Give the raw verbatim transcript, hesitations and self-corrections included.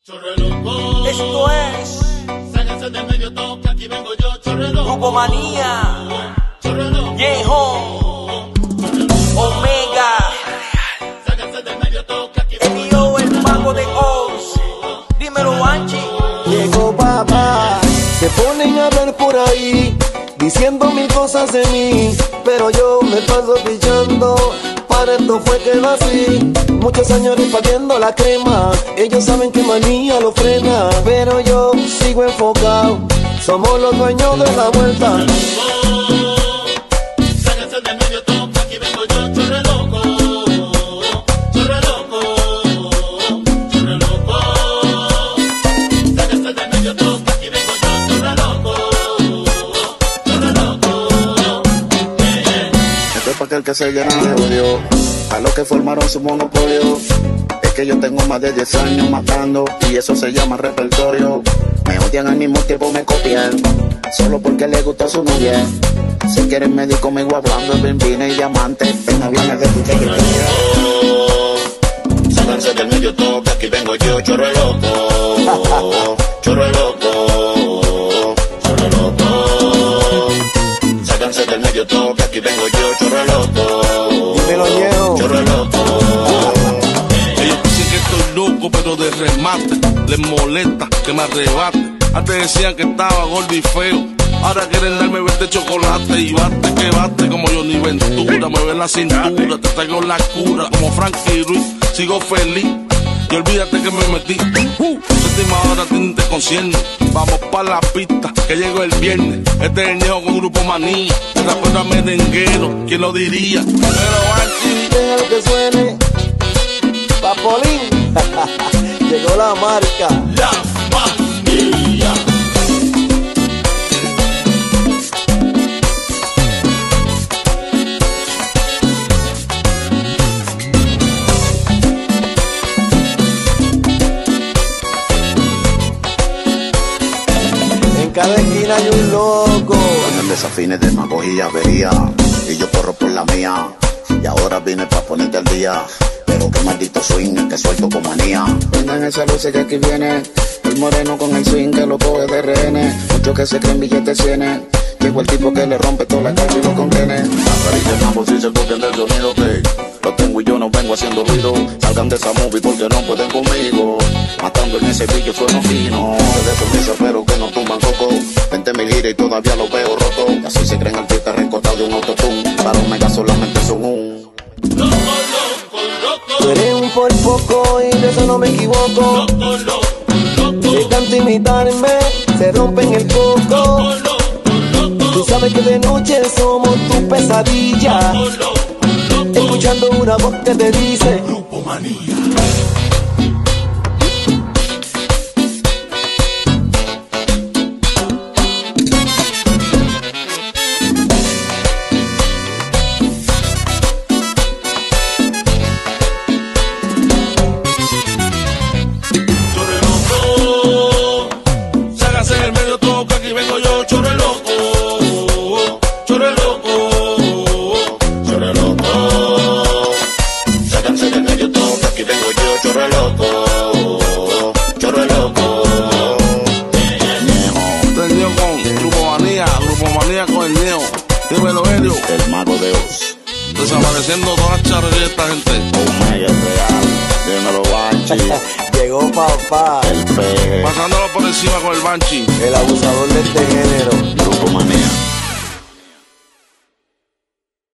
Chorre loco. Esto es Sáquense de medio toque, aquí vengo yo, chorre loco. Grupo Manía, Chorre loco. Yeho, Omega, Sáquense de medio toque, aquí vengo yo. Elio, el mago de Oz. Dímelo, Banchi. Llegó papá, se ponen a hablar por ahí, diciendo mil cosas de mí, pero yo me paso pichando. Para esto fue que nací, muchos años repartiendo la crema. Ellos saben que Manía lo frena, pero yo sigo enfocado. Somos los dueños de la vuelta. Sáquense de medio toque, aquí vengo yo, chorre loco. Chorre loco. Chorre loco. Sáquense de medio toque, aquí vengo yo, chorre loco. Chorre loco. Esto es para aquel que se llena de odio, a los que formaron su monopolio. Es que yo tengo más de diez años matando y eso se llama repertorio. Me odian al mismo tiempo me copian, solo porque les gusta su novia. Si quieren medir conmigo hablando de benzina y diamante, en aviones de puta que Sáquense del medio toque, aquí vengo yo, chorre loco. Chorre loco. Chorre loco. Sáquense del medio toque, aquí vengo yo, chorre loco. Dímelo, Ñejo. Chorre loco. Ellos dicen que estoy loco, pero de remate les molesta que me arrebate. Antes decían que estaba gordo y feo, ahora quieren darme verde chocolate y bate que bate como Johnny Ventura. Mueve la cintura, te traigo la cura como Frankie Ruiz. Sigo feliz y olvídate que me metí. Uh, séptima hora tiene te concierne. Vamos pa' la pista que llego el viernes. Este es el Ñejo con Grupo Manía. Rapero merenguero, ¿quién lo diría? Pero Banchi, Deja lo que suene. Papolín. Llegó la marca. La Manía. En cada esquina hay un loco. ponen desafines de mago y avería, y yo corro por la mía. Y ahora vine pa' ponerte al día, pero qué maldito swing que suelto con manía. Vengan esa luz que aquí viene, el moreno con el swing que lo coge de rehenes. Muchos que se creen billetes cienes, llegó el tipo que le rompe toda la calle y lo contiene. Las carillas mambo si se copian del sonido que lo tengo y yo no vengo haciendo ruido. Salgan de esa movie porque no pueden conmigo, matando en ese billo sueno fino. De sonrisa pero que no tumban coco, veinte mil giras y todavía lo veo roto. Y así se creen artistas recortados de un autotune, para Omega solamente son un Loco, loco, loco. Tú eres un por poco y de eso no me equivoco. Loco, loco, loco. De tanto imitarme, se rompen el coco. Loco, loco. Tú sabes que de noche somos tu pesadilla, Loco, loco. escuchando una voz que te dice Grupo Manía. Chorre loco. sácase del medio toque, aquí vengo yo, chorre loco. Chorre loco. Chorre loco. Sáquense del medio toque, aquí vengo yo, chorre loco. Chorre loco. Este es el Ñejo con Grupo Manía, Grupo Manía con el Ñejo. Dímelo, Elio, el mago de Oz. desapareciendo todas las charrerías de esta gente. Omega es real, dímelo Banchi, llegó papá, el peje, Pasándolo por encima con el Banchi. el abusador de este género. Grupo Manía.